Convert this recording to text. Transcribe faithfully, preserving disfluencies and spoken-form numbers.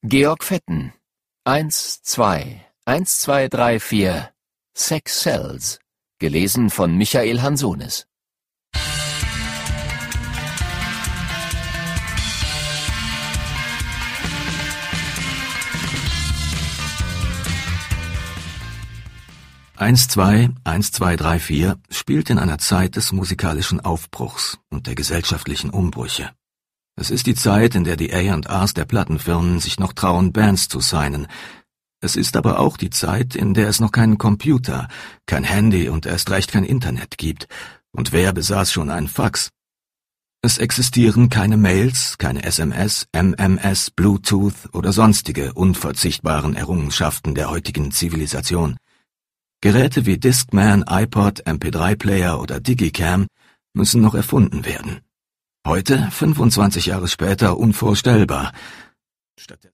Georg Fetten. Eins, zwei, eins, zwei, drei, vier. Sex Sells. Gelesen von Michael Hansones. eins, zwei, eins, zwei, drei, vier spielt in einer Zeit des musikalischen Aufbruchs und der gesellschaftlichen Umbrüche. Es ist die Zeit, in der die A und Rs der Plattenfirmen sich noch trauen, Bands zu signen. Es ist aber auch die Zeit, in der es noch keinen Computer, kein Handy und erst recht kein Internet gibt. Und wer besaß schon einen Fax? Es existieren keine Mails, keine S M S, M M S, Bluetooth oder sonstige unverzichtbaren Errungenschaften der heutigen Zivilisation. Geräte wie Discman, iPod, M P drei Player oder Digicam müssen noch erfunden werden. Heute, fünfundzwanzig Jahre später, unvorstellbar. Statt